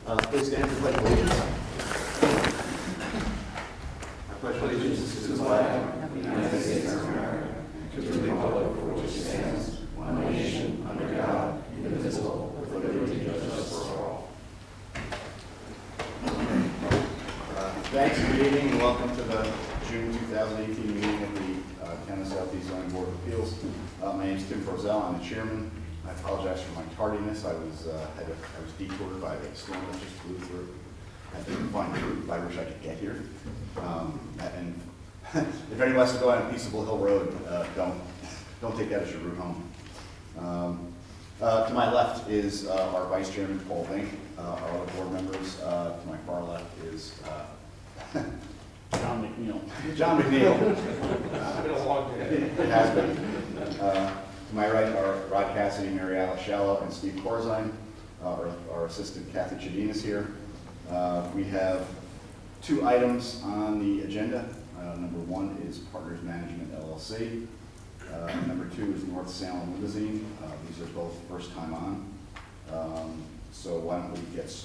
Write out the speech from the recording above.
Please stand for the pledge of allegiance. I pledge allegiance to the flag of the United States of America, to the republic for which it stands, one nation, under God, indivisible, with liberty and justice for all. Thanks, good evening, and welcome to the June 2018 meeting of the Town of Southeast Zoning Board of Appeals. My name is Tim Frozel, I'm the chairman. I apologize for my tardiness. I was detoured by the storm that just blew through. I couldn't find the route by which I could get here. And if anyone wants to go on a Peaceable Hill Road, don't take that as your route home. To my left is our vice chairman, Paul Vink. Our other board members, to my far left is John McNeil. John McNeil. It's been a long day. It has been. To my right are Rod Cassidy, Mary Alice Shallow, and Steve Corzine. Our assistant Kathy Chadin is here. We have two items on the agenda. Number one is Partners Management LLC. Number two is North Salem Limousine. These are both first time on. So why don't we get